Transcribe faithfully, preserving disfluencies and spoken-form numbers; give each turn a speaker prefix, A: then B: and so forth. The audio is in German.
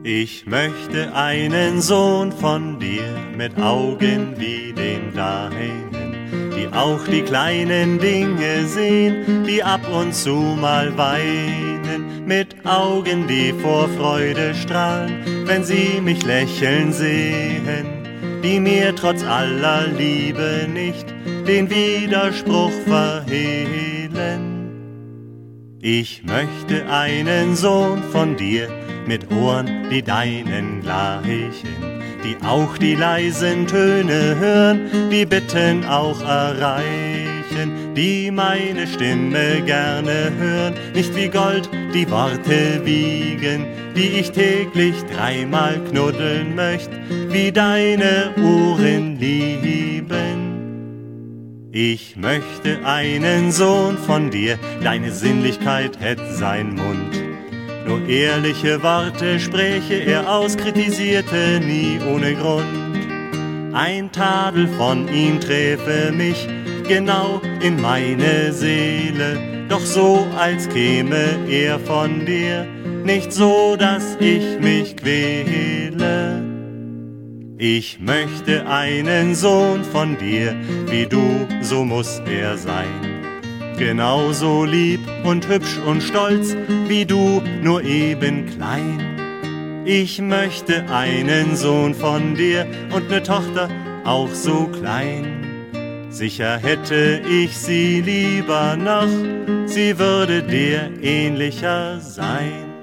A: Ich möchte einen Sohn von dir mit Augen wie den deinen, die auch die kleinen Dinge sehen, die ab und zu mal weinen, mit Augen, die vor Freude strahlen, wenn sie mich lächeln sehen, die mir trotz aller Liebe nicht den Widerspruch verhehlen. Ich möchte einen Sohn von dir mit Ohren, die deinen gleichen, die auch die leisen Töne hören, die Bitten auch erreichen, die meine Stimme gerne hören, nicht wie Gold die Worte wiegen, die ich täglich dreimal knuddeln möcht, wie deine Ohren lieben. Ich möchte einen Sohn von dir, deine Sinnlichkeit hätt sein Mund. Nur ehrliche Worte spräche er aus, kritisierte nie ohne Grund. Ein Tadel von ihm träfe mich genau in meine Seele, doch so, als käme er von dir, nicht so, dass ich mich quäle. Ich möchte einen Sohn von dir, wie du, so muss er sein. Genauso lieb und hübsch und stolz, wie du, nur eben klein. Ich möchte einen Sohn von dir und ne Tochter auch so klein. Sicher hätte ich sie lieber noch, sie würde dir ähnlicher sein.